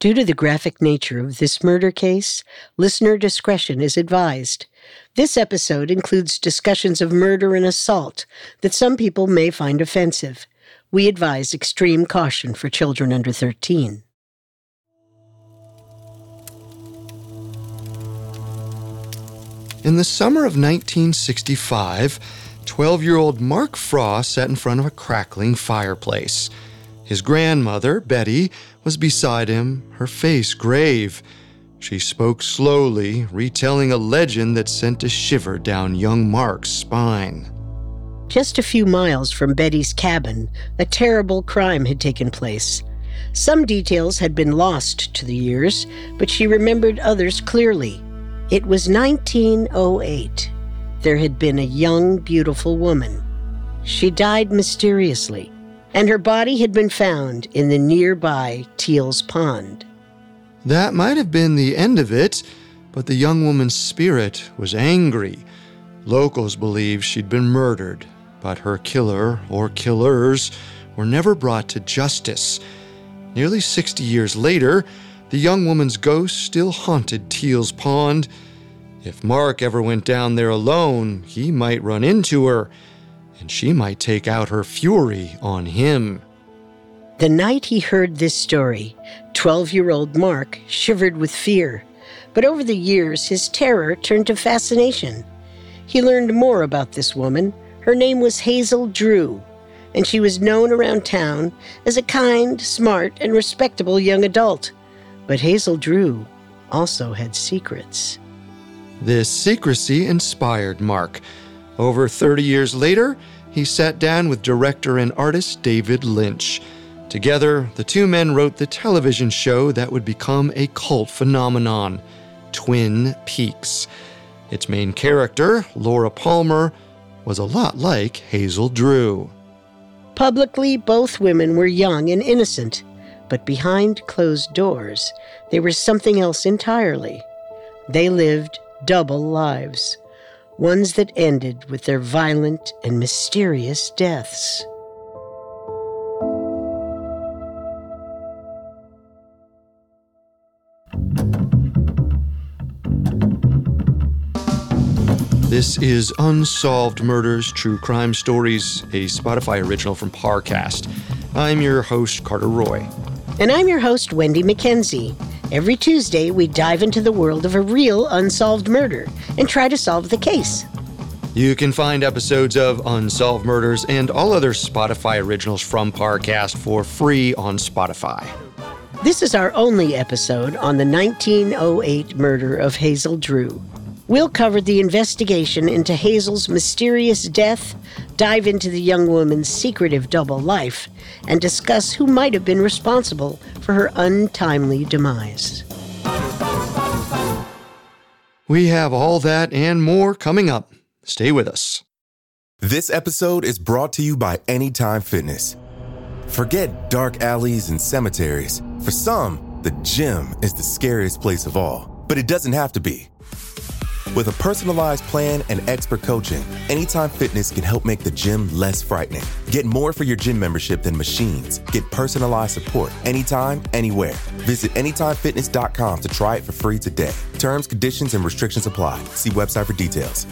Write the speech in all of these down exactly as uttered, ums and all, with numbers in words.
Due to the graphic nature of this murder case, listener discretion is advised. This episode includes discussions of murder and assault that some people may find offensive. We advise extreme caution for children under thirteen. In the summer of nineteen sixty-five, twelve-year-old Mark Frost sat in front of a crackling fireplace. His grandmother, Betty, was beside him, her face grave. She spoke slowly, retelling a legend that sent a shiver down young Mark's spine. Just a few miles from Betty's cabin, a terrible crime had taken place. Some details had been lost to the years, but she remembered others clearly. It was nineteen oh eight. There had been a young, beautiful woman. She died mysteriously, and her body had been found in the nearby Teals Pond. That might have been the end of it, but the young woman's spirit was angry. Locals believed she'd been murdered, but her killer, or killers, were never brought to justice. Nearly sixty years later, the young woman's ghost still haunted Teals Pond. If Mark ever went down there alone, he might run into her, and she might take out her fury on him. The night he heard this story, twelve-year-old Mark shivered with fear. But over the years, his terror turned to fascination. He learned more about this woman. Her name was Hazel Drew, and she was known around town as a kind, smart, and respectable young adult. But Hazel Drew also had secrets. This secrecy inspired Mark. Over thirty years later, he sat down with director and artist David Lynch. Together, the two men wrote the television show that would become a cult phenomenon, Twin Peaks. Its main character, Laura Palmer, was a lot like Hazel Drew. Publicly, both women were young and innocent, but behind closed doors, they were something else entirely. They lived double lives, ones that ended with their violent and mysterious deaths. This is Unsolved Murders, True Crime Stories, a Spotify original from Parcast. I'm your host, Carter Roy. And I'm your host, Wendy McKenzie. Every Tuesday, we dive into the world of a real unsolved murder and try to solve the case. You can find episodes of Unsolved Murders and all other Spotify originals from Parcast for free on Spotify. This is our only episode on the nineteen oh eight murder of Hazel Drew. We'll cover the investigation into Hazel's mysterious death, dive into the young woman's secretive double life, and discuss who might have been responsible for her untimely demise. We have all that and more coming up. Stay with us. This episode is brought to you by Anytime Fitness. Forget dark alleys and cemeteries. For some, the gym is the scariest place of all, but it doesn't have to be. With a personalized plan and expert coaching, Anytime Fitness can help make the gym less frightening. Get more for your gym membership than machines. Get personalized support anytime, anywhere. Visit anytime fitness dot com to try it for free today. Terms, conditions, and restrictions apply. See website for details.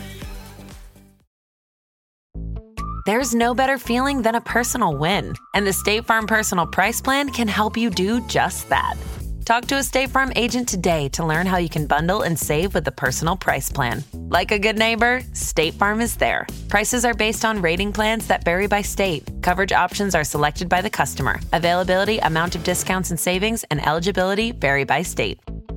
There's no better feeling than a personal win, and the State Farm Personal Price Plan can help you do just that. Talk to a State Farm agent today to learn how you can bundle and save with the Personal Price Plan. Like a good neighbor, State Farm is there. Prices are based on rating plans that vary by state. Coverage options are selected by the customer. Availability, amount of discounts and savings, and eligibility vary by state.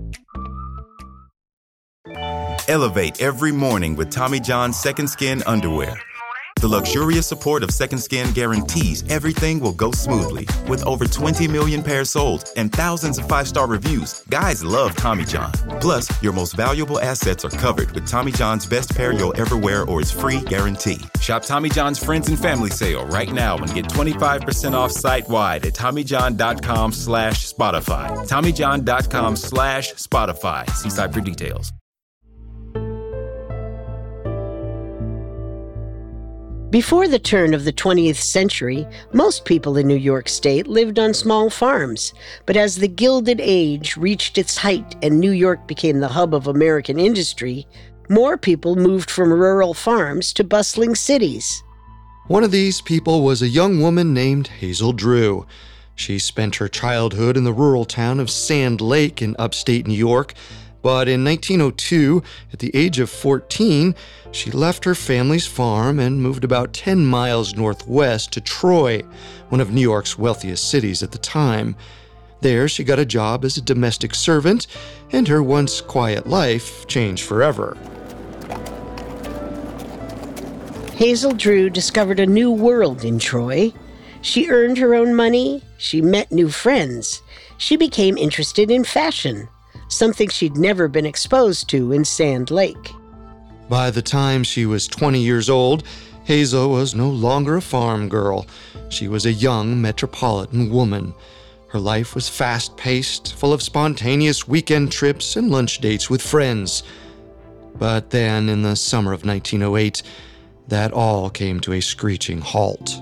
Elevate every morning with Tommy John's Second Skin underwear. The luxurious support of Second Skin guarantees everything will go smoothly. With over twenty million pairs sold and thousands of five-star reviews, guys love Tommy John. Plus, your most valuable assets are covered with Tommy John's best pair you'll ever wear or its free guarantee. Shop Tommy John's Friends and Family Sale right now and get twenty-five percent off site-wide at TommyJohn.com slash Spotify. TommyJohn.com slash Spotify. See site for details. Before the turn of the twentieth century, most people in New York State lived on small farms. But as the Gilded Age reached its height and New York became the hub of American industry, more people moved from rural farms to bustling cities. One of these people was a young woman named Hazel Drew. She spent her childhood in the rural town of Sand Lake in upstate New York, but in nineteen oh two, at the age of fourteen, she left her family's farm and moved about ten miles northwest to Troy, one of New York's wealthiest cities at the time. There, she got a job as a domestic servant, and her once quiet life changed forever. Hazel Drew discovered a new world in Troy. She earned her own money, she met new friends, she became interested in fashion, something she'd never been exposed to in Sand Lake. By the time she was twenty years old, Hazel was no longer a farm girl. She was a young metropolitan woman. Her life was fast-paced, full of spontaneous weekend trips and lunch dates with friends. But then, in the summer of nineteen oh eight, that all came to a screeching halt.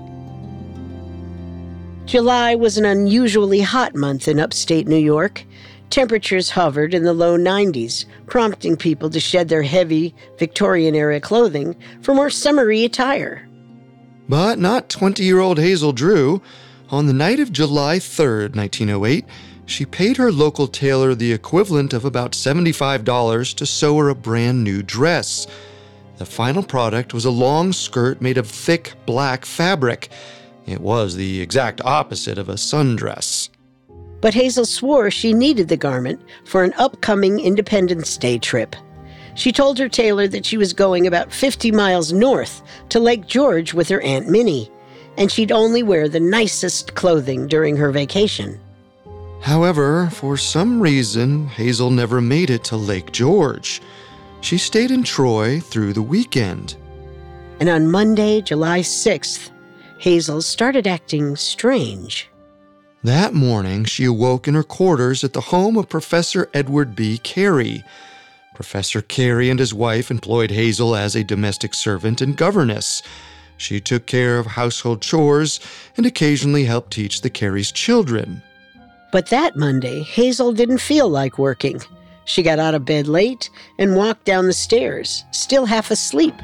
July was an unusually hot month in upstate New York. Temperatures hovered in the low nineties, prompting people to shed their heavy Victorian-era clothing for more summery attire. But not twenty-year-old Hazel Drew. On the night of July third, nineteen oh eight, she paid her local tailor the equivalent of about seventy-five dollars to sew her a brand new dress. The final product was a long skirt made of thick black fabric. It was the exact opposite of a sundress. But Hazel swore she needed the garment for an upcoming Independence Day trip. She told her tailor that she was going about fifty miles north to Lake George with her Aunt Minnie, and she'd only wear the nicest clothing during her vacation. However, for some reason, Hazel never made it to Lake George. She stayed in Troy through the weekend. And on Monday, July sixth, Hazel started acting strange. That morning, she awoke in her quarters at the home of Professor Edward B. Carey. Professor Carey and his wife employed Hazel as a domestic servant and governess. She took care of household chores and occasionally helped teach the Careys' children. But that Monday, Hazel didn't feel like working. She got out of bed late and walked down the stairs, still half asleep.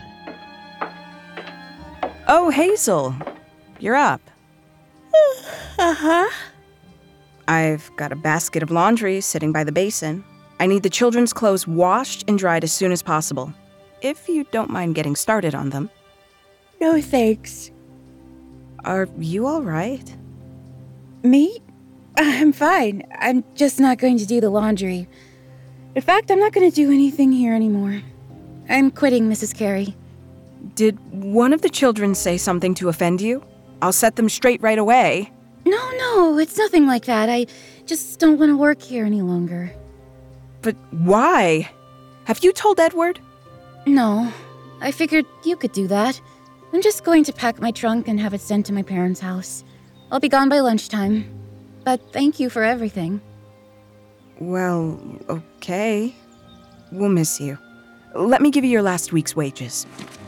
Oh, Hazel, you're up. Uh-huh. I've got a basket of laundry sitting by the basin. I need the children's clothes washed and dried as soon as possible, if you don't mind getting started on them. No thanks. Are you all right? Me? I'm fine. I'm just not going to do the laundry. In fact, I'm not going to do anything here anymore. I'm quitting, Missus Carey. Did one of the children say something to offend you? I'll set them straight right away. No, no, it's nothing like that. I just don't want to work here any longer. But why? Have you told Edward? No, I figured you could do that. I'm just going to pack my trunk and have it sent to my parents' house. I'll be gone by lunchtime. But thank you for everything. Well, okay. We'll miss you. Let me give you your last week's wages.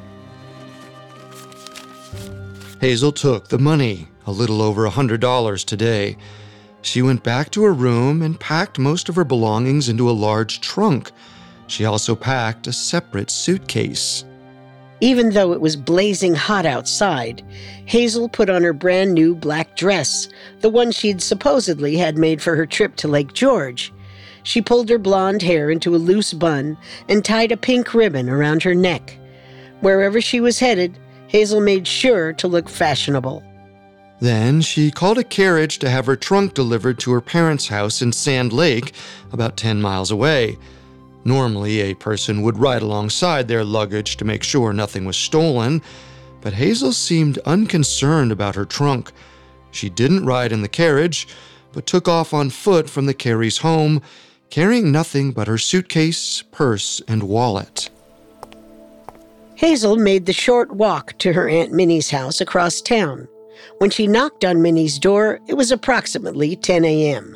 Hazel took the money, a little over one hundred dollars today. She went back to her room and packed most of her belongings into a large trunk. She also packed a separate suitcase. Even though it was blazing hot outside, Hazel put on her brand new black dress, the one she'd supposedly had made for her trip to Lake George. She pulled her blonde hair into a loose bun and tied a pink ribbon around her neck. Wherever she was headed, Hazel made sure to look fashionable. Then she called a carriage to have her trunk delivered to her parents' house in Sand Lake, about ten miles away. Normally, a person would ride alongside their luggage to make sure nothing was stolen, but Hazel seemed unconcerned about her trunk. She didn't ride in the carriage, but took off on foot from the Careys' home, carrying nothing but her suitcase, purse, and wallet. Hazel made the short walk to her Aunt Minnie's house across town. When she knocked on Minnie's door, it was approximately ten a.m.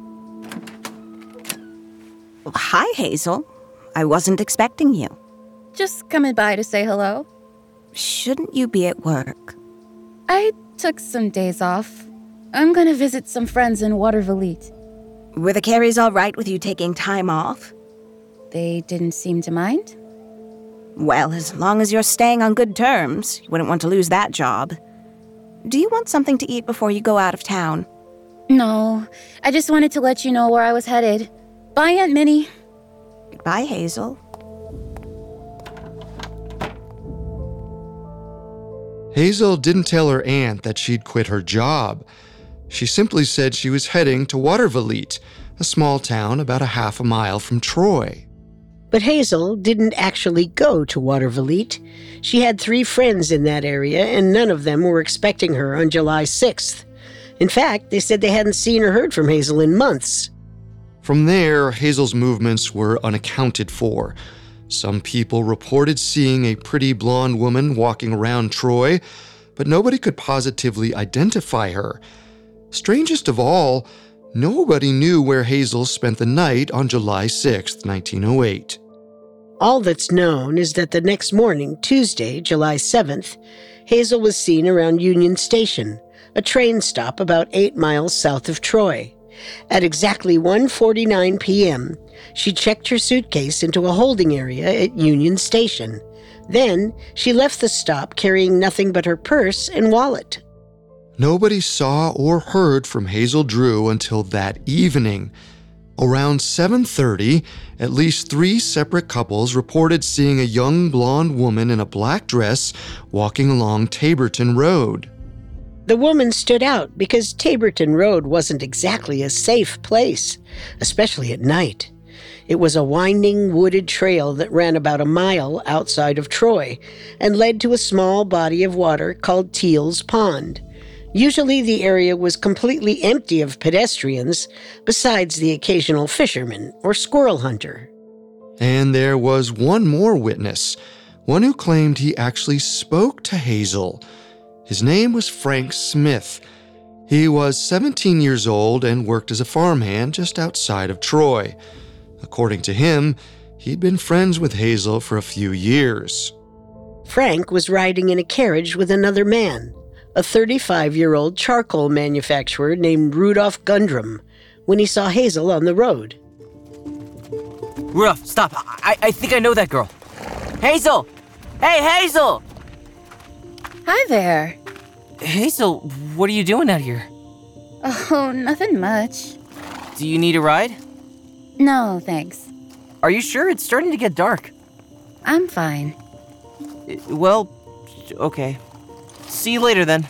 Hi, Hazel. I wasn't expecting you. just coming by to say hello. Shouldn't you be at work? I took some days off. I'm gonna visit some friends in Watervliet. Were the Careys all right with you taking time off? They didn't seem to mind. Well, as long as you're staying on good terms, you wouldn't want to lose that job. Do you want something to eat before you go out of town? No, I just wanted to let you know where I was headed. Bye, Aunt Minnie. Goodbye, Hazel. Hazel didn't tell her aunt that she'd quit her job. She simply said she was heading to Watervliet, a small town about a half a mile from Troy. But Hazel didn't actually go to Watervliet. She had three friends in that area, and none of them were expecting her on July sixth. In fact, they said they hadn't seen or heard from Hazel in months. From there, Hazel's movements were unaccounted for. Some people reported seeing a pretty blonde woman walking around Troy, but nobody could positively identify her. Strangest of all, nobody knew where Hazel spent the night on July sixth, nineteen oh eight. All that's known is that the next morning, Tuesday, July seventh, Hazel was seen around Union Station, a train stop about eight miles south of Troy. At exactly one forty-nine p.m., she checked her suitcase into a holding area at Union Station. Then, she left the stop carrying nothing but her purse and wallet. Nobody saw or heard from Hazel Drew until that evening. Around seven thirty, at least three separate couples reported seeing a young blonde woman in a black dress walking along Taborton Road. The woman stood out because Taborton Road wasn't exactly a safe place, especially at night. It was a winding, wooded trail that ran about a mile outside of Troy and led to a small body of water called Teal's Pond. Usually the area was completely empty of pedestrians, besides the occasional fisherman or squirrel hunter. And there was one more witness, one who claimed he actually spoke to Hazel. His name was Frank Smith. He was seventeen years old and worked as a farmhand just outside of Troy. According to him, he'd been friends with Hazel for a few years. Frank was riding in a carriage with another man, a thirty-five-year-old charcoal manufacturer named Rudolph Gundrum, when he saw Hazel on the road. Rudolph, stop. I, I think I know that girl. Hazel! Hey, Hazel! Hi there. Hazel, what are you doing out here? Oh, nothing much. Do you need a ride? No, thanks. Are you sure? It's starting to get dark. I'm fine. Uh, Well, okay. See you later, then.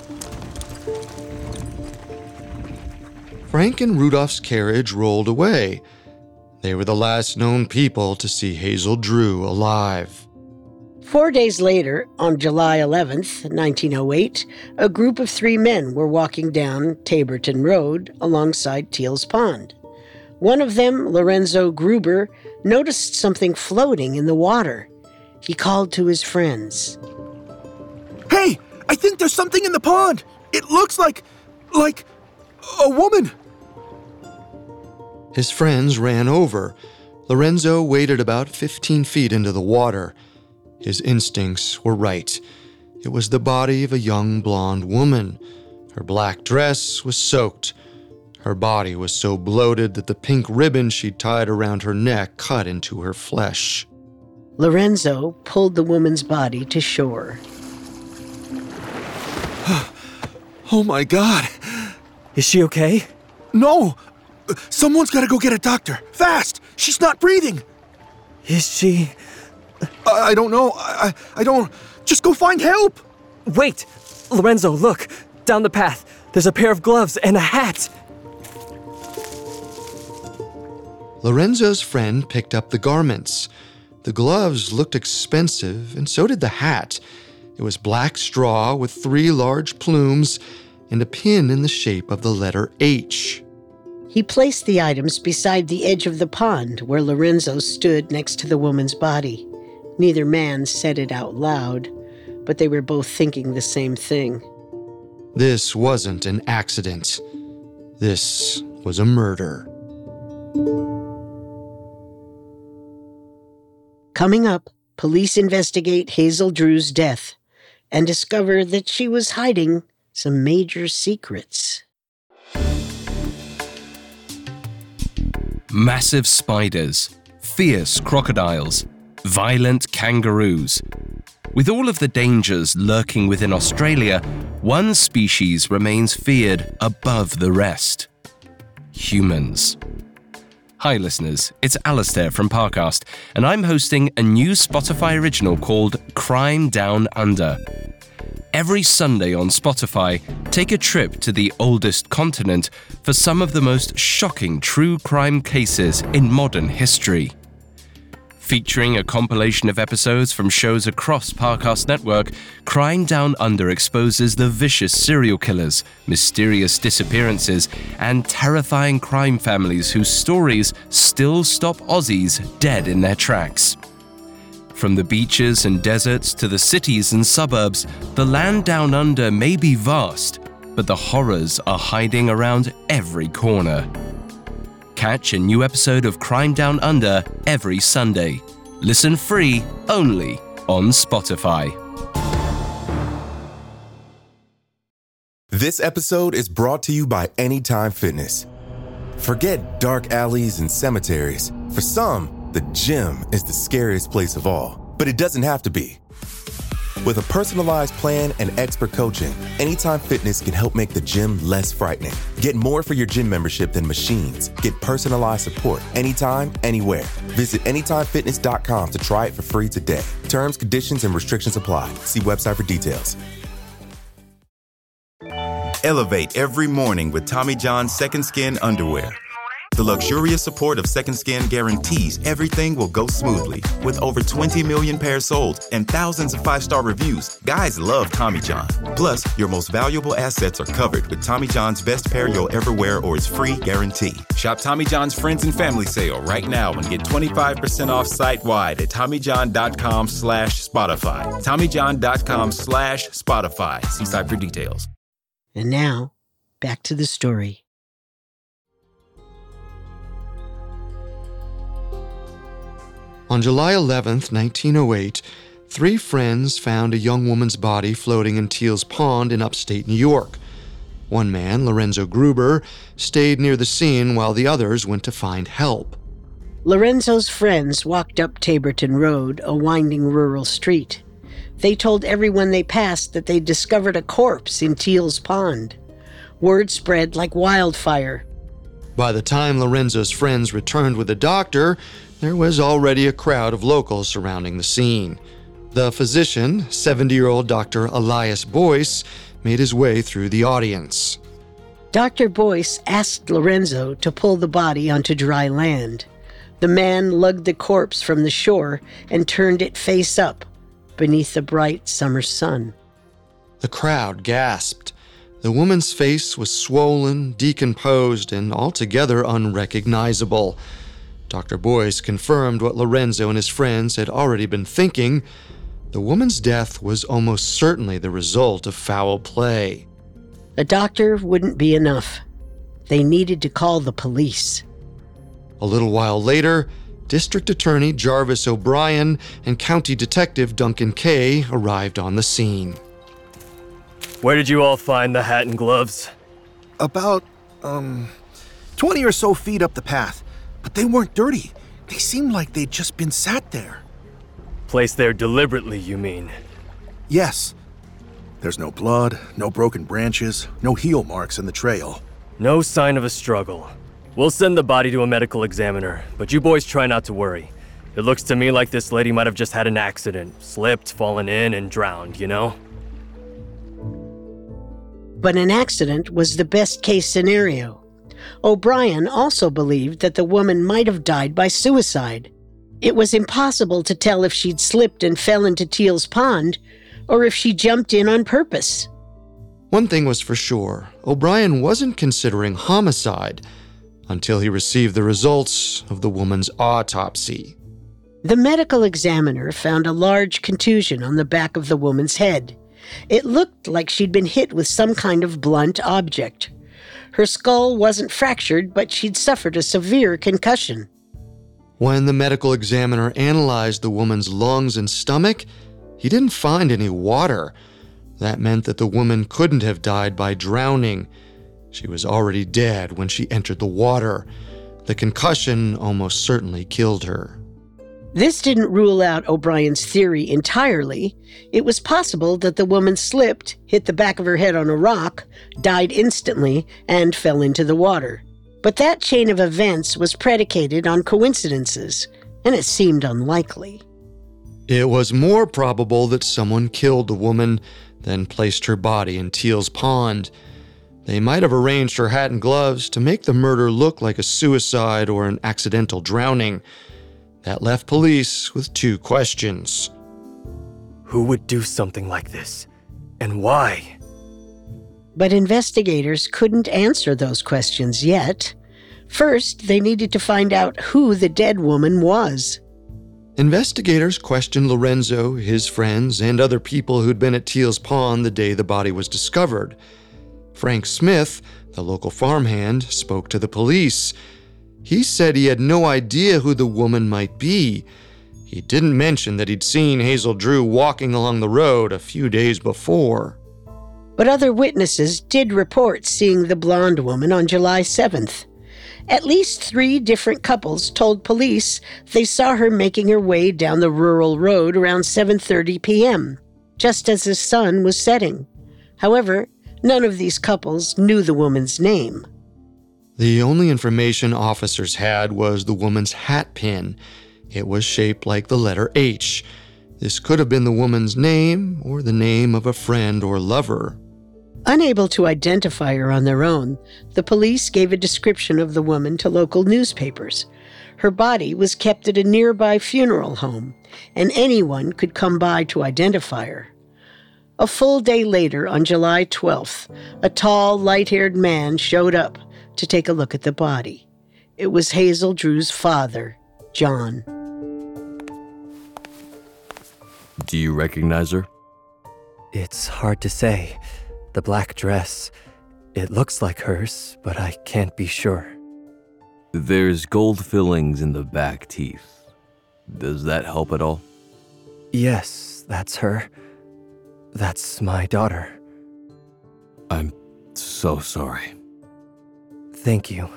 Frank and Rudolph's carriage rolled away. They were the last known people to see Hazel Drew alive. Four days later, on July eleventh, nineteen oh eight, a group of three men were walking down Taborton Road alongside Teal's Pond. One of them, Lorenzo Gruber, noticed something floating in the water. He called to his friends. Hey, I think there's something in the pond. It looks like, like a woman. His friends ran over. Lorenzo waded about fifteen feet into the water. His instincts were right. It was the body of a young blonde woman. Her black dress was soaked. Her body was so bloated that the pink ribbon she'd tied around her neck cut into her flesh. Lorenzo pulled the woman's body to shore. Oh my God. Is she okay? No. Someone's got to go get a doctor. Fast. She's not breathing. Is she... I, I don't know. I, I I don't... Just go find help. Wait! Lorenzo, look! Down the path. There's a pair of gloves and a hat. Lorenzo's friend picked up the garments. The gloves looked expensive, and so did the hat. It was black straw with three large plumes and a pin in the shape of the letter H. He placed the items beside the edge of the pond where Lorenzo stood next to the woman's body. Neither man said it out loud, but they were both thinking the same thing. This wasn't an accident. This was a murder. Coming up police investigate Hazel Drew's death and discover that she was hiding some major secrets. Massive spiders, fierce crocodiles, violent kangaroos. With all of the dangers lurking within Australia, one species remains feared above the rest. Humans. Hi listeners, it's Alistair from Parcast, and I'm hosting a new Spotify original called Crime Down Under. Every Sunday on Spotify, take a trip to the oldest continent for some of the most shocking true crime cases in modern history. Featuring a compilation of episodes from shows across Parcast Network, Crime Down Under exposes the vicious serial killers, mysterious disappearances, and terrifying crime families whose stories still stop Aussies dead in their tracks. From the beaches and deserts to the cities and suburbs, the land down under may be vast, but the horrors are hiding around every corner. Catch a new episode of Crime Down Under every Sunday. Listen free only on Spotify. This episode is brought to you by Anytime Fitness. Forget dark alleys and cemeteries. For some, the gym is the scariest place of all, but it doesn't have to be. With a personalized plan and expert coaching, Anytime Fitness can help make the gym less frightening. Get more for your gym membership than machines. Get personalized support anytime, anywhere. Visit anytime fitness dot com to try it for free today. Terms, conditions, and restrictions apply. See website for details. Elevate every morning with Tommy John's Second Skin underwear. The luxurious support of Second Skin guarantees everything will go smoothly. With over twenty million pairs sold and thousands of five-star reviews, guys love Tommy John. Plus, your most valuable assets are covered with Tommy John's best pair you'll ever wear or its free guarantee. Shop Tommy John's Friends and Family Sale right now and get twenty-five percent off site-wide at TommyJohn.com slash Spotify. TommyJohn.com slash Spotify. See site for details. And now, back to the story. On July eleventh, nineteen oh eight, three friends found a young woman's body floating in Teals Pond in upstate New York. One man, Lorenzo Gruber, stayed near the scene while the others went to find help. Lorenzo's friends walked up Taborton Road, a winding rural street. They told everyone they passed that they discovered a corpse in Teals Pond. Word spread like wildfire. By the time Lorenzo's friends returned with a doctor, there was already a crowd of locals surrounding the scene. The physician, seventy-year-old Doctor Elias Boyce, made his way through the audience. Doctor Boyce asked Lorenzo to pull the body onto dry land. The man lugged the corpse from the shore and turned it face up, beneath the bright summer sun. The crowd gasped. The woman's face was swollen, decomposed, and altogether unrecognizable. Doctor Boyce confirmed what Lorenzo and his friends had already been thinking. The woman's death was almost certainly the result of foul play. The doctor wouldn't be enough. They needed to call the police. A little while later, District Attorney Jarvis O'Brien and County Detective Duncan Kay arrived on the scene. Where did you all find the hat and gloves? About, um, twenty or so feet up the path. But they weren't dirty. They seemed like they'd just been sat there. Placed there deliberately, you mean? Yes. There's no blood, no broken branches, no heel marks in the trail. No sign of a struggle. We'll send the body to a medical examiner, but you boys try not to worry. It looks to me like this lady might have just had an accident, slipped, fallen in, and drowned, you know? But an accident was the best-case scenario. O'Brien also believed that the woman might have died by suicide. It was impossible to tell if she'd slipped and fell into Teals Pond, or if she jumped in on purpose. One thing was for sure, O'Brien wasn't considering homicide until he received the results of the woman's autopsy. The medical examiner found a large contusion on the back of the woman's head. It looked like she'd been hit with some kind of blunt object. Her skull wasn't fractured, but she'd suffered a severe concussion. When the medical examiner analyzed the woman's lungs and stomach, he didn't find any water. That meant that the woman couldn't have died by drowning. She was already dead when she entered the water. The concussion almost certainly killed her. This didn't rule out O'Brien's theory entirely. It was possible that the woman slipped, hit the back of her head on a rock, died instantly, and fell into the water. But that chain of events was predicated on coincidences, and it seemed unlikely. It was more probable that someone killed the woman, then placed her body in Teal's Pond. They might have arranged her hat and gloves to make the murder look like a suicide or an accidental drowning. That left police with two questions. Who would do something like this? And why? But investigators couldn't answer those questions yet. First, they needed to find out who the dead woman was. Investigators questioned Lorenzo, his friends, and other people who'd been at Teal's Pond the day the body was discovered. Frank Smith, the local farmhand, spoke to the police. He said he had no idea who the woman might be. He didn't mention that he'd seen Hazel Drew walking along the road a few days before. But other witnesses did report seeing the blonde woman on July seventh. At least three different couples told police they saw her making her way down the rural road around seven thirty p.m., just as the sun was setting. However, none of these couples knew the woman's name. The only information officers had was the woman's hat pin. It was shaped like the letter H. This could have been the woman's name or the name of a friend or lover. Unable to identify her on their own, the police gave a description of the woman to local newspapers. Her body was kept at a nearby funeral home, and anyone could come by to identify her. A full day later, on July twelfth, a tall, light-haired man showed up to take a look at the body. It was Hazel Drew's father, John. Do you recognize her? It's hard to say. The black dress, it looks like hers, but I can't be sure. There's gold fillings in the back teeth. Does that help at all? Yes, that's her. That's my daughter. I'm so sorry. Thank you.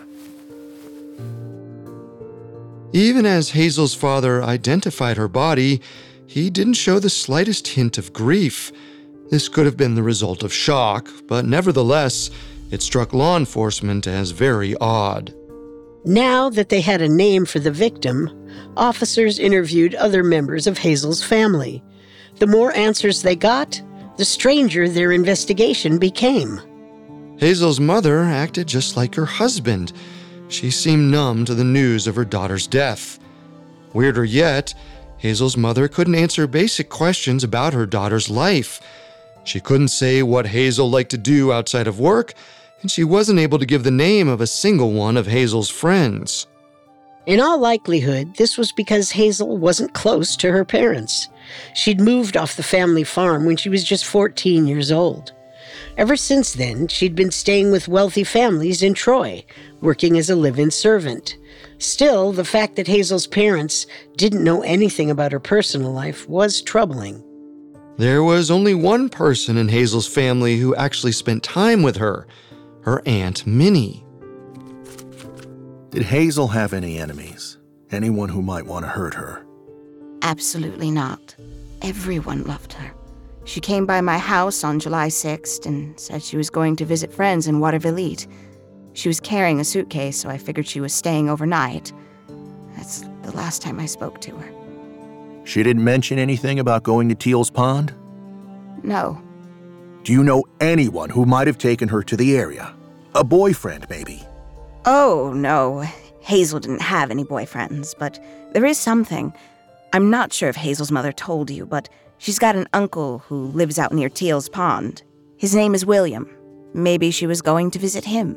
Even as Hazel's father identified her body, he didn't show the slightest hint of grief. This could have been the result of shock, but nevertheless, it struck law enforcement as very odd. Now that they had a name for the victim, officers interviewed other members of Hazel's family. The more answers they got, the stranger their investigation became. Hazel's mother acted just like her husband. She seemed numb to the news of her daughter's death. Weirder yet, Hazel's mother couldn't answer basic questions about her daughter's life. She couldn't say what Hazel liked to do outside of work, and she wasn't able to give the name of a single one of Hazel's friends. In all likelihood, this was because Hazel wasn't close to her parents. She'd moved off the family farm when she was just fourteen years old. Ever since then, she'd been staying with wealthy families in Troy, working as a live-in servant. Still, the fact that Hazel's parents didn't know anything about her personal life was troubling. There was only one person in Hazel's family who actually spent time with her, her Aunt Minnie. Did Hazel have any enemies? Anyone who might want to hurt her? Absolutely not. Everyone loved her. She came by my house on July sixth and said she was going to visit friends in Watervliet. She was carrying a suitcase, so I figured she was staying overnight. That's the last time I spoke to her. She didn't mention anything about going to Teal's Pond? No. Do you know anyone who might have taken her to the area? A boyfriend, maybe? Oh, no. Hazel didn't have any boyfriends, but there is something. I'm not sure if Hazel's mother told you, but she's got an uncle who lives out near Teal's Pond. His name is William. Maybe she was going to visit him.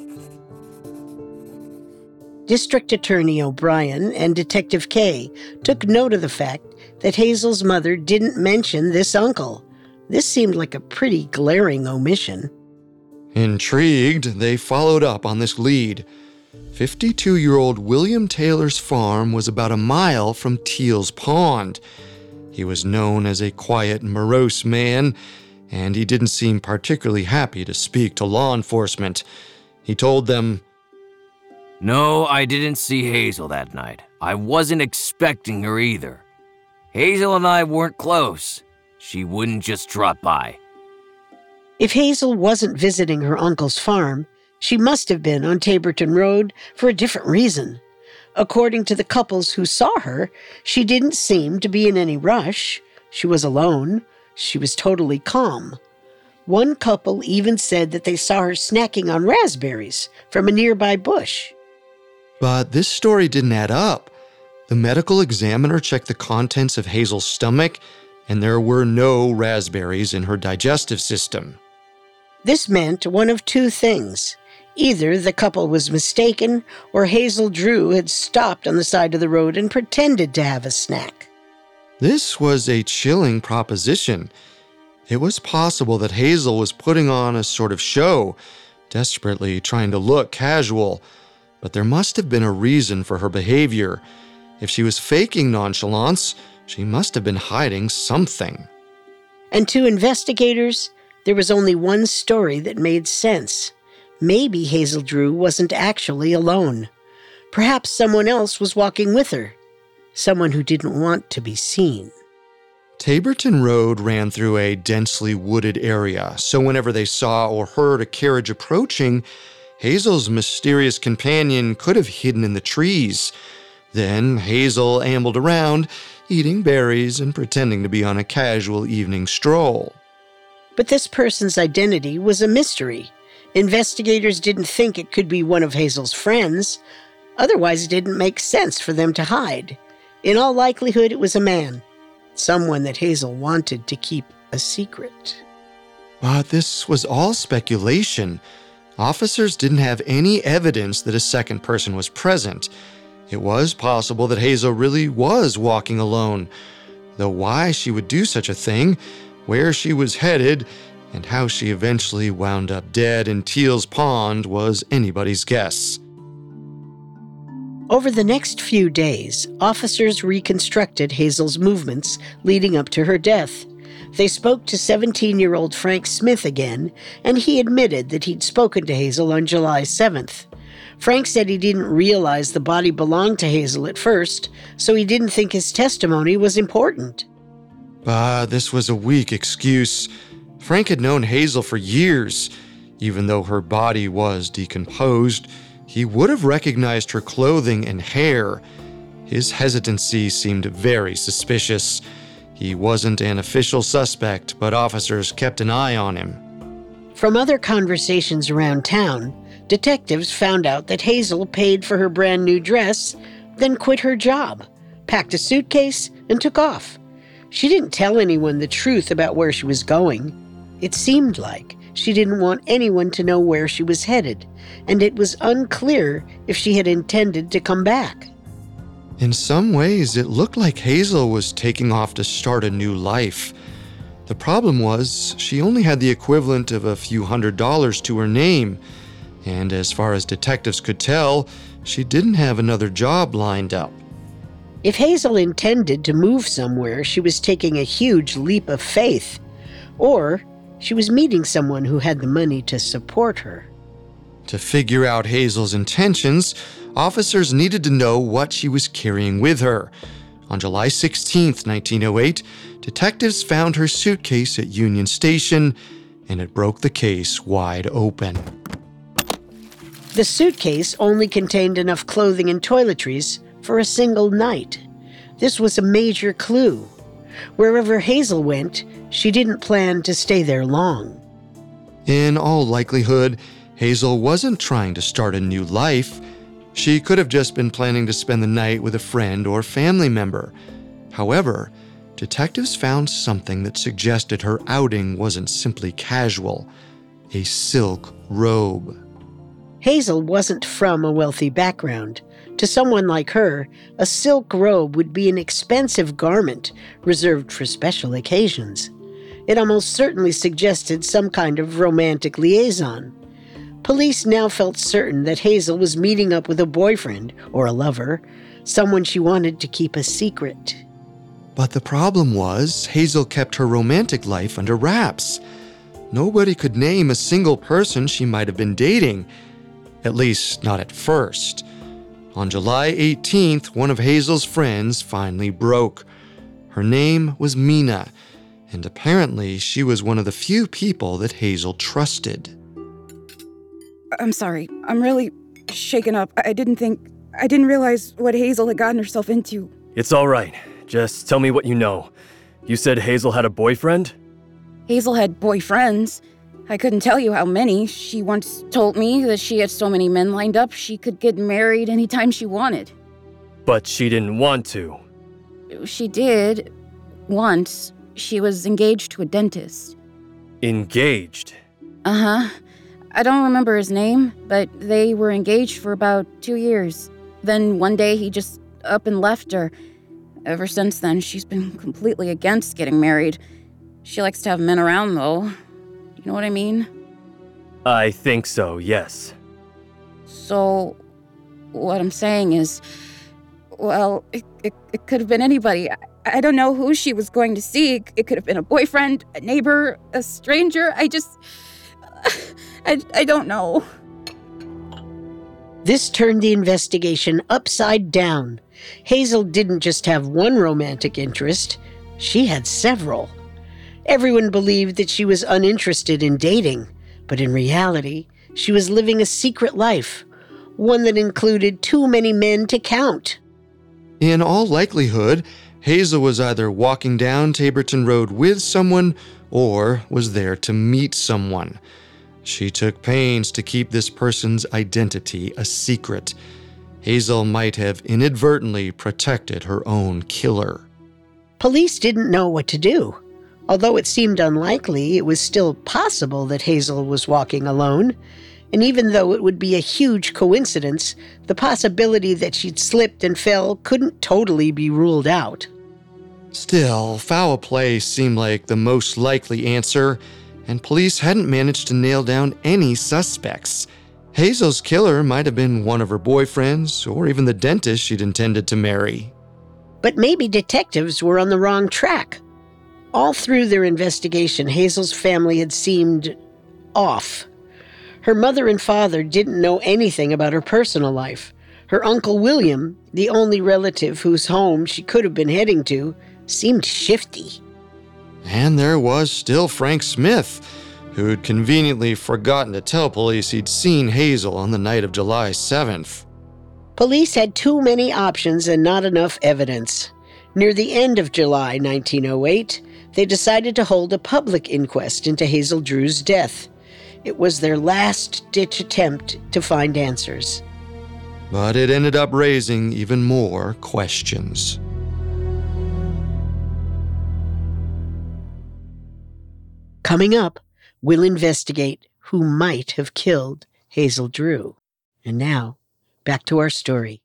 District Attorney O'Brien and Detective Kay took note of the fact that Hazel's mother didn't mention this uncle. This seemed like a pretty glaring omission. Intrigued, they followed up on this lead. fifty-two-year-old William Taylor's farm was about a mile from Teal's Pond. He was known as a quiet, morose man, and he didn't seem particularly happy to speak to law enforcement. He told them, "No, I didn't see Hazel that night. I wasn't expecting her either. Hazel and I weren't close. She wouldn't just drop by." If Hazel wasn't visiting her uncle's farm, she must have been on Taborton Road for a different reason. According to the couples who saw her, she didn't seem to be in any rush. She was alone. She was totally calm. One couple even said that they saw her snacking on raspberries from a nearby bush. But this story didn't add up. The medical examiner checked the contents of Hazel's stomach, and there were no raspberries in her digestive system. This meant one of two things. Either the couple was mistaken, or Hazel Drew had stopped on the side of the road and pretended to have a snack. This was a chilling proposition. It was possible that Hazel was putting on a sort of show, desperately trying to look casual, but there must have been a reason for her behavior. If she was faking nonchalance, she must have been hiding something. And to investigators, there was only one story that made sense. Maybe Hazel Drew wasn't actually alone. Perhaps someone else was walking with her. Someone who didn't want to be seen. Taborton Road ran through a densely wooded area, so whenever they saw or heard a carriage approaching, Hazel's mysterious companion could have hidden in the trees. Then Hazel ambled around, eating berries and pretending to be on a casual evening stroll. But this person's identity was a mystery. Investigators didn't think it could be one of Hazel's friends. Otherwise, it didn't make sense for them to hide. In all likelihood, it was a man. Someone that Hazel wanted to keep a secret. But this was all speculation. Officers didn't have any evidence that a second person was present. It was possible that Hazel really was walking alone, though why she would do such a thing, where she was headed, and how she eventually wound up dead in Teal's Pond was anybody's guess. Over the next few days, officers reconstructed Hazel's movements leading up to her death. They spoke to seventeen-year-old Frank Smith again, and he admitted that he'd spoken to Hazel on July seventh. Frank said he didn't realize the body belonged to Hazel at first, so he didn't think his testimony was important. But this was a weak excuse. Frank had known Hazel for years. Even though her body was decomposed, he would have recognized her clothing and hair. His hesitancy seemed very suspicious. He wasn't an official suspect, but officers kept an eye on him. From other conversations around town, detectives found out that Hazel paid for her brand new dress, then quit her job, packed a suitcase, and took off. She didn't tell anyone the truth about where she was going. It seemed like she didn't want anyone to know where she was headed, and it was unclear if she had intended to come back. In some ways, it looked like Hazel was taking off to start a new life. The problem was, she only had the equivalent of a few hundred dollars to her name, and as far as detectives could tell, she didn't have another job lined up. If Hazel intended to move somewhere, she was taking a huge leap of faith, or she was meeting someone who had the money to support her. To figure out Hazel's intentions, officers needed to know what she was carrying with her. On July sixteenth, nineteen oh eight, detectives found her suitcase at Union Station, and it broke the case wide open. The suitcase only contained enough clothing and toiletries for a single night. This was a major clue. Wherever Hazel went, she didn't plan to stay there long. In all likelihood, Hazel wasn't trying to start a new life. She could have just been planning to spend the night with a friend or family member. However, detectives found something that suggested her outing wasn't simply casual: a silk robe. Hazel wasn't from a wealthy background. To someone like her, a silk robe would be an expensive garment reserved for special occasions. It almost certainly suggested some kind of romantic liaison. Police now felt certain that Hazel was meeting up with a boyfriend or a lover, someone she wanted to keep a secret. But the problem was, Hazel kept her romantic life under wraps. Nobody could name a single person she might have been dating, at least not at first. On July eighteenth, one of Hazel's friends finally broke. Her name was Mina, and apparently she was one of the few people that Hazel trusted. I'm sorry. I'm really shaken up. I didn't think... I didn't realize what Hazel had gotten herself into. It's all right. Just tell me what you know. You said Hazel had a boyfriend? Hazel had boyfriends. I couldn't tell you how many. She once told me that she had so many men lined up she could get married anytime she wanted. But she didn't want to. She did. Once. She was engaged to a dentist. Engaged? Uh-huh. I don't remember his name, but they were engaged for about two years. Then one day he just up and left her. Ever since then, she's been completely against getting married. She likes to have men around, though. You know what I mean? I think so, yes. So, what I'm saying is, well, it, it, it could have been anybody. I, I don't know who she was going to see. It could have been a boyfriend, a neighbor, a stranger. I just... I, I don't know. This turned the investigation upside down. Hazel didn't just have one romantic interest. She had several. Everyone believed that she was uninterested in dating, but in reality, she was living a secret life, one that included too many men to count. In all likelihood, Hazel was either walking down Taborton Road with someone or was there to meet someone. She took pains to keep this person's identity a secret. Hazel might have inadvertently protected her own killer. Police didn't know what to do. Although it seemed unlikely, it was still possible that Hazel was walking alone. And even though it would be a huge coincidence, the possibility that she'd slipped and fell couldn't totally be ruled out. Still, foul play seemed like the most likely answer, and police hadn't managed to nail down any suspects. Hazel's killer might have been one of her boyfriends, or even the dentist she'd intended to marry. But maybe detectives were on the wrong track. All through their investigation, Hazel's family had seemed off. Her mother and father didn't know anything about her personal life. Her Uncle William, the only relative whose home she could have been heading to, seemed shifty. And there was still Frank Smith, who'd conveniently forgotten to tell police he'd seen Hazel on the night of July seventh. Police had too many options and not enough evidence. Near the end of July nineteen oh eight, they decided to hold a public inquest into Hazel Drew's death. It was their last-ditch attempt to find answers. But it ended up raising even more questions. Coming up, we'll investigate who might have killed Hazel Drew. And now, back to our story.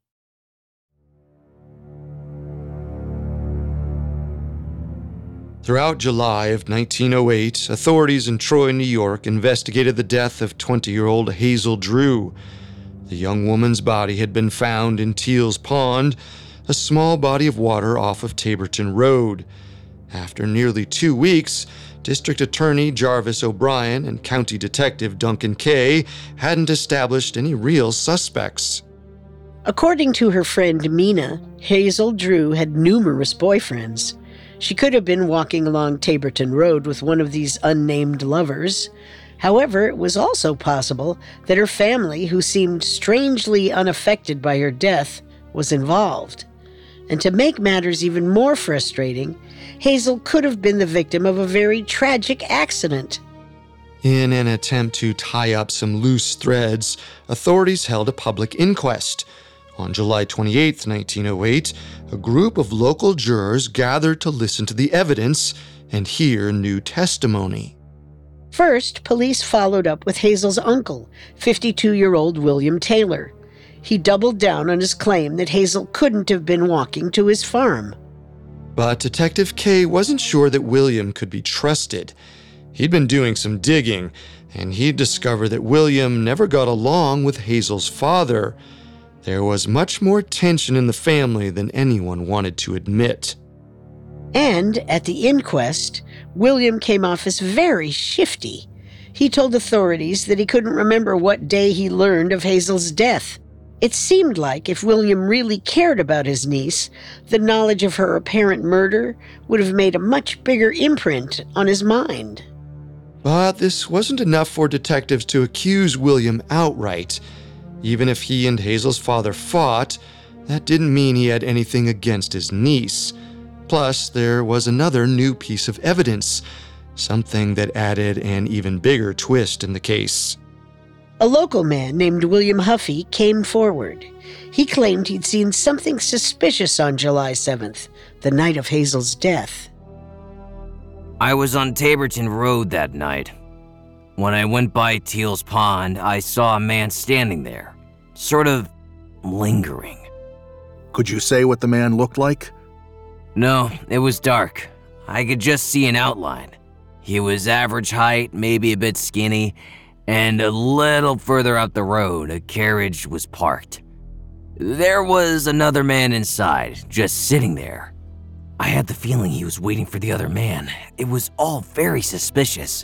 Throughout July of nineteen oh eight, authorities in Troy, New York, investigated the death of twenty-year-old Hazel Drew. The young woman's body had been found in Teal's Pond, a small body of water off of Taborton Road. After nearly two weeks, District Attorney Jarvis O'Brien and County Detective Duncan Kay hadn't established any real suspects. According to her friend Mina, Hazel Drew had numerous boyfriends. She could have been walking along Taborton Road with one of these unnamed lovers. However, it was also possible that her family, who seemed strangely unaffected by her death, was involved. And to make matters even more frustrating, Hazel could have been the victim of a very tragic accident. In an attempt to tie up some loose threads, authorities held a public inquest. On July twenty-eighth, nineteen oh eight, a group of local jurors gathered to listen to the evidence and hear new testimony. First, police followed up with Hazel's uncle, fifty-two-year-old William Taylor. He doubled down on his claim that Hazel couldn't have been walking to his farm. But Detective Kay wasn't sure that William could be trusted. He'd been doing some digging and he'd discover that William never got along with Hazel's father. There was much more tension in the family than anyone wanted to admit. And at the inquest, William came off as very shifty. He told authorities that he couldn't remember what day he learned of Hazel's death. It seemed like if William really cared about his niece, the knowledge of her apparent murder would have made a much bigger imprint on his mind. But this wasn't enough for detectives to accuse William outright. Even if he and Hazel's father fought, that didn't mean he had anything against his niece. Plus, there was another new piece of evidence, something that added an even bigger twist in the case. A local man named William Huffey came forward. He claimed he'd seen something suspicious on July seventh, the night of Hazel's death. I was on Taborton Road that night. When I went by Teal's Pond, I saw a man standing there, sort of lingering. Could you say what the man looked like? No, it was dark. I could just see an outline. He was average height, maybe a bit skinny, and a little further up the road, a carriage was parked. There was another man inside, just sitting there. I had the feeling he was waiting for the other man. It was all very suspicious.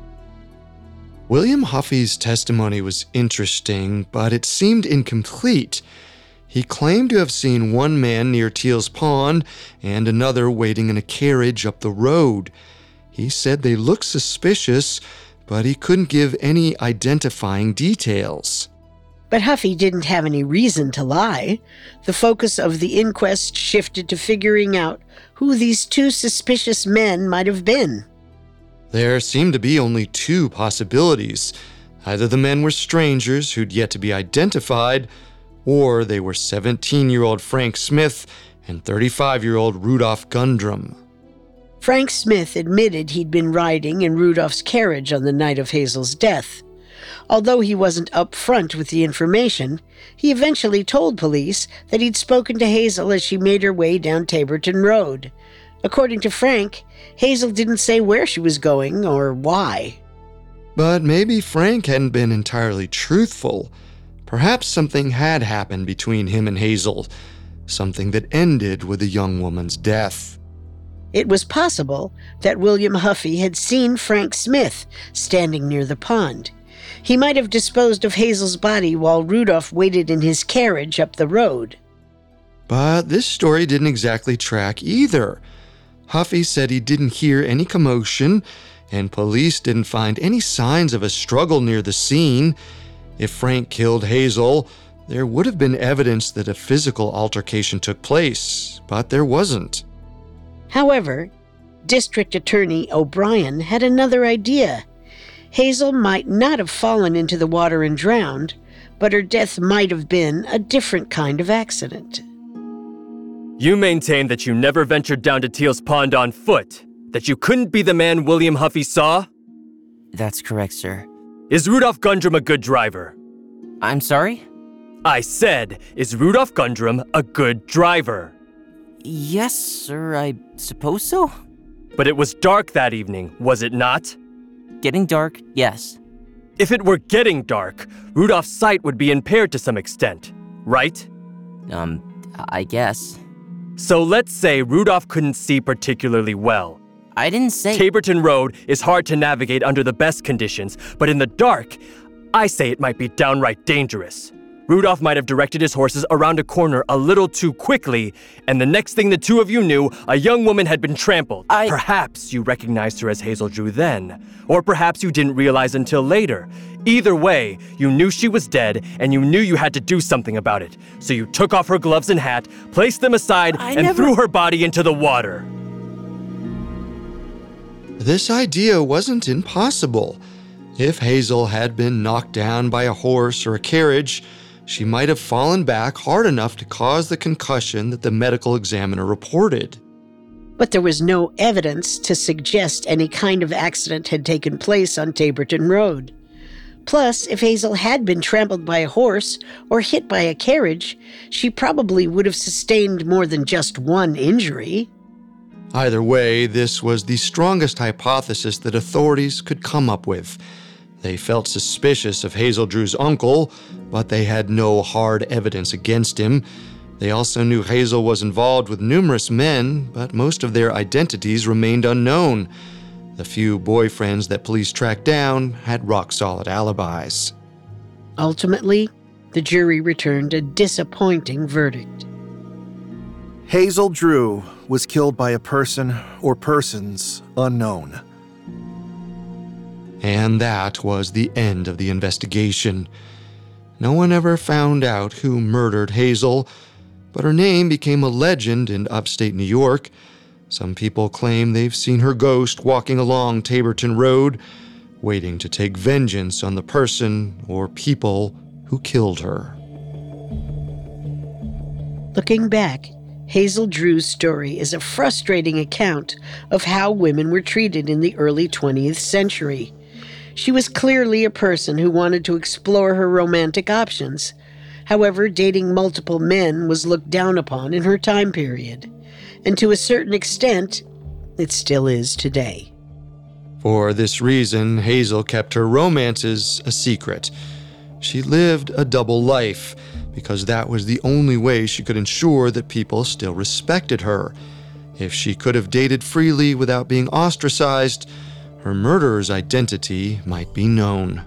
William Huffey's testimony was interesting, but it seemed incomplete. He claimed to have seen one man near Teal's Pond and another waiting in a carriage up the road. He said they looked suspicious, but he couldn't give any identifying details. But Huffey didn't have any reason to lie. The focus of the inquest shifted to figuring out who these two suspicious men might have been. There seemed to be only two possibilities. Either the men were strangers who'd yet to be identified, or they were seventeen-year-old Frank Smith and thirty-five-year-old Rudolph Gundrum. Frank Smith admitted he'd been riding in Rudolph's carriage on the night of Hazel's death. Although he wasn't upfront with the information, he eventually told police that he'd spoken to Hazel as she made her way down Taborton Road. According to Frank, Hazel didn't say where she was going or why. But maybe Frank hadn't been entirely truthful. Perhaps something had happened between him and Hazel, something that ended with the young woman's death. It was possible that William Huffey had seen Frank Smith standing near the pond. He might have disposed of Hazel's body while Rudolph waited in his carriage up the road. But this story didn't exactly track either. Huffey said he didn't hear any commotion, and police didn't find any signs of a struggle near the scene. If Frank killed Hazel, there would have been evidence that a physical altercation took place, but there wasn't. However, District Attorney O'Brien had another idea. Hazel might not have fallen into the water and drowned, but her death might have been a different kind of accident. You maintain that you never ventured down to Teal's Pond on foot, that you couldn't be the man William Huffey saw? That's correct, sir. Is Rudolph Gundrum a good driver? I'm sorry? I said, is Rudolph Gundrum a good driver? Yes, sir, I suppose so. But it was dark that evening, was it not? Getting dark, yes. If it were getting dark, Rudolph's sight would be impaired to some extent, right? Um, I guess. So let's say Rudolph couldn't see particularly well. I didn't say... Taborton Road is hard to navigate under the best conditions, but in the dark, I say it might be downright dangerous. Rudolph might have directed his horses around a corner a little too quickly, and the next thing the two of you knew, a young woman had been trampled. I... Perhaps you recognized her as Hazel Drew then, or perhaps you didn't realize until later. Either way, you knew she was dead, and you knew you had to do something about it. So you took off her gloves and hat, placed them aside, I and never... threw her body into the water. This idea wasn't impossible. If Hazel had been knocked down by a horse or a carriage, she might have fallen back hard enough to cause the concussion that the medical examiner reported. But there was no evidence to suggest any kind of accident had taken place on Taborton Road. Plus, if Hazel had been trampled by a horse or hit by a carriage, she probably would have sustained more than just one injury. Either way, this was the strongest hypothesis that authorities could come up with. They felt suspicious of Hazel Drew's uncle, but they had no hard evidence against him. They also knew Hazel was involved with numerous men, but most of their identities remained unknown. The few boyfriends that police tracked down had rock-solid alibis. Ultimately, the jury returned a disappointing verdict. Hazel Drew was killed by a person or persons unknown. And that was the end of the investigation. No one ever found out who murdered Hazel, but her name became a legend in upstate New York. Some people claim they've seen her ghost walking along Taborton Road, waiting to take vengeance on the person or people who killed her. Looking back, Hazel Drew's story is a frustrating account of how women were treated in the early twentieth century. She was clearly a person who wanted to explore her romantic options. However, dating multiple men was looked down upon in her time period, and to a certain extent, it still is today. For this reason, Hazel kept her romances a secret. She lived a double life, because that was the only way she could ensure that people still respected her. If she could have dated freely without being ostracized, her murderer's identity might be known.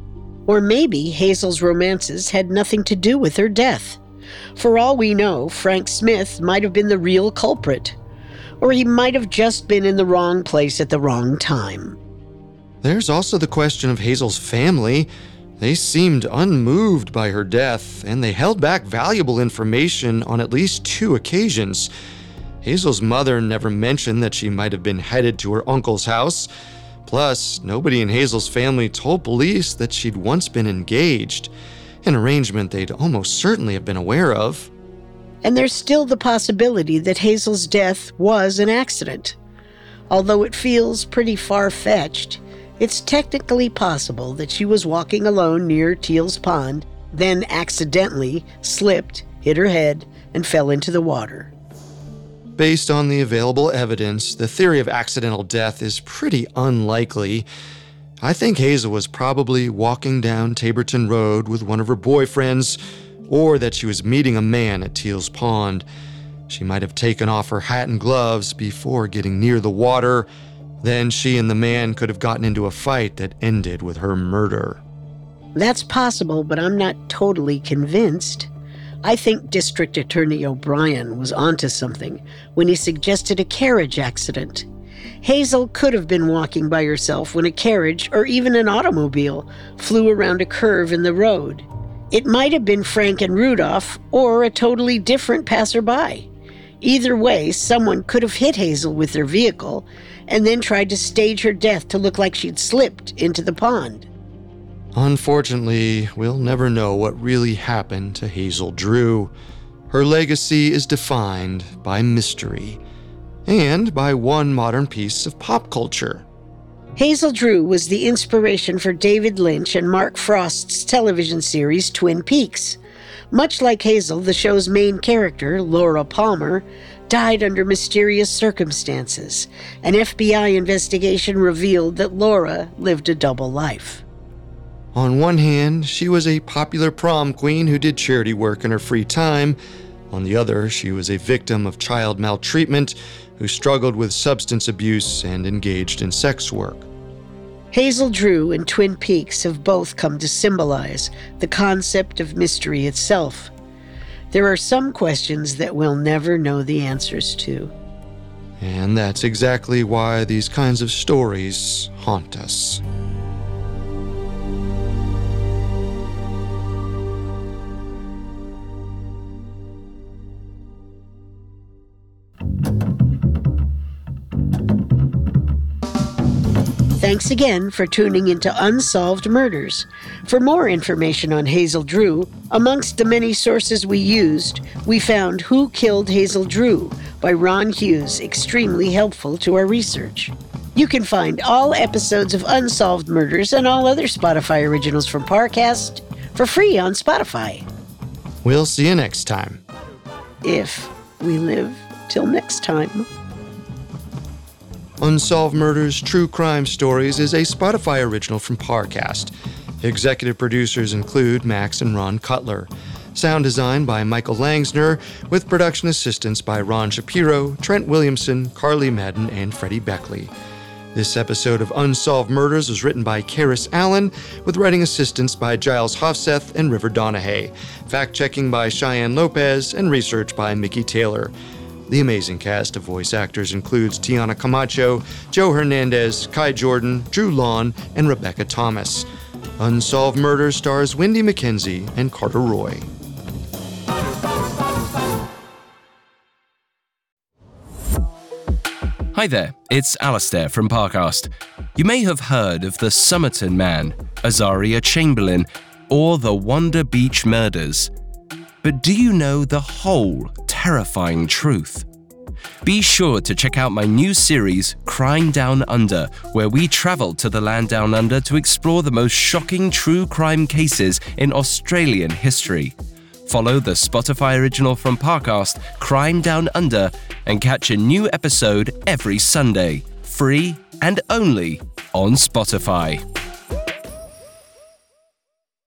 Or maybe Hazel's romances had nothing to do with her death. For all we know, Frank Smith might have been the real culprit, or he might have just been in the wrong place at the wrong time. There's also the question of Hazel's family. They seemed unmoved by her death, and they held back valuable information on at least two occasions. Hazel's mother never mentioned that she might have been headed to her uncle's house. Plus, nobody in Hazel's family told police that she'd once been engaged, an arrangement they'd almost certainly have been aware of. And there's still the possibility that Hazel's death was an accident. Although it feels pretty far-fetched, it's technically possible that she was walking alone near Teal's Pond, then accidentally slipped, hit her head, and fell into the water. Based on the available evidence, the theory of accidental death is pretty unlikely. I think Hazel was probably walking down Taborton Road with one of her boyfriends, or that she was meeting a man at Teal's Pond. She might have taken off her hat and gloves before getting near the water. Then she and the man could have gotten into a fight that ended with her murder. That's possible, but I'm not totally convinced. I think District Attorney O'Brien was onto something when he suggested a carriage accident. Hazel could have been walking by herself when a carriage, or even an automobile, flew around a curve in the road. It might have been Frank and Rudolph, or a totally different passerby. Either way, someone could have hit Hazel with their vehicle and then tried to stage her death to look like she'd slipped into the pond. Unfortunately, we'll never know what really happened to Hazel Drew. Her legacy is defined by mystery, and by one modern piece of pop culture. Hazel Drew was the inspiration for David Lynch and Mark Frost's television series Twin Peaks. Much like Hazel, the show's main character, Laura Palmer, died under mysterious circumstances. An F B I investigation revealed that Laura lived a double life. On one hand, she was a popular prom queen who did charity work in her free time. On the other, she was a victim of child maltreatment who struggled with substance abuse and engaged in sex work. Hazel Drew and Twin Peaks have both come to symbolize the concept of mystery itself. There are some questions that we'll never know the answers to. And that's exactly why these kinds of stories haunt us. Thanks again for tuning into Unsolved Murders. For more information on Hazel Drew, amongst the many sources we used, we found Who Killed Hazel Drew by Ron Hughes, extremely helpful to our research. You can find all episodes of Unsolved Murders and all other Spotify originals from Parcast for free on Spotify. We'll see you next time. If we live till next time. Unsolved Murders True Crime Stories is a Spotify original from Parcast. Executive producers include Max and Ron Cutler. Sound design by Michael Langsner, with production assistance by Ron Shapiro, Trent Williamson, Carly Madden, and Freddie Beckley. This episode of Unsolved Murders was written by Karis Allen, with writing assistance by Giles Hofseth and River Donahue, fact-checking by Cheyenne Lopez, and research by Mickey Taylor. The amazing cast of voice actors includes Tiana Camacho, Joe Hernandez, Kai Jordan, Drew Lawn, and Rebecca Thomas. Unsolved Murders stars Wendy McKenzie and Carter Roy. Hi there, it's Alistair from Parcast. You may have heard of the Somerton Man, Azaria Chamberlain, or the Wonder Beach murders. But do you know the whole terrifying truth? Be sure to check out my new series, Crime Down Under, where we travel to the land down under to explore the most shocking true crime cases in Australian history. Follow the Spotify original from Parcast, Crime Down Under, and catch a new episode every Sunday, free and only on Spotify.